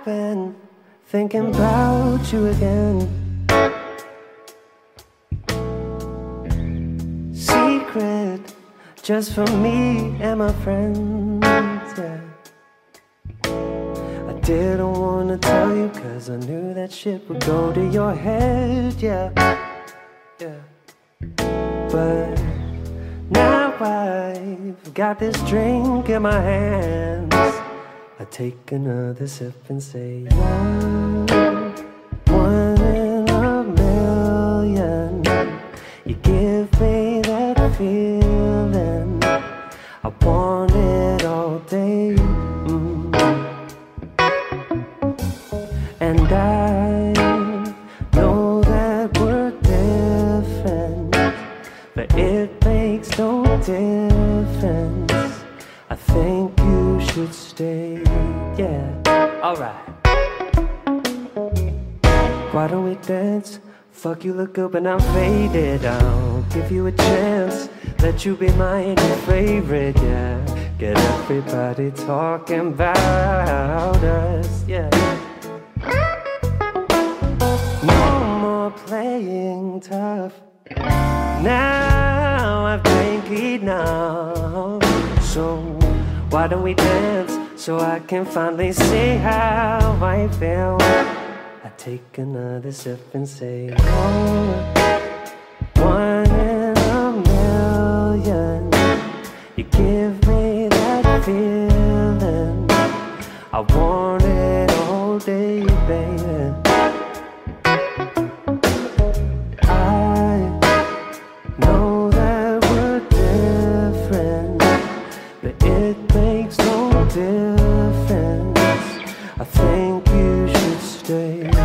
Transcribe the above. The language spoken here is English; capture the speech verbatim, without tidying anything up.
been thinking about you again. Secret, just for me and my friends, yeah. I didn't wanna tell you cause I knew that shit would go to your head, yeah, yeah. But now I've got this drink in my hands, I take another sip and say, one, one in a million. You give me that feeling, I want it all day. Mm. And I know that we're different, but it makes no difference. I think you should stay, yeah. Alright. Why don't we dance? Fuck, you look good but I'm faded. I'll give you a chance, let you be my new favorite, yeah. Get everybody talking about us, yeah. No more playing tough, now I've drank enough. So why don't we dance so I can finally say how I feel. I take another sip and say, oh, one in a million. You give me that feeling, I want it all day, baby. I know that we're different, but it makes no difference. I think you should stay.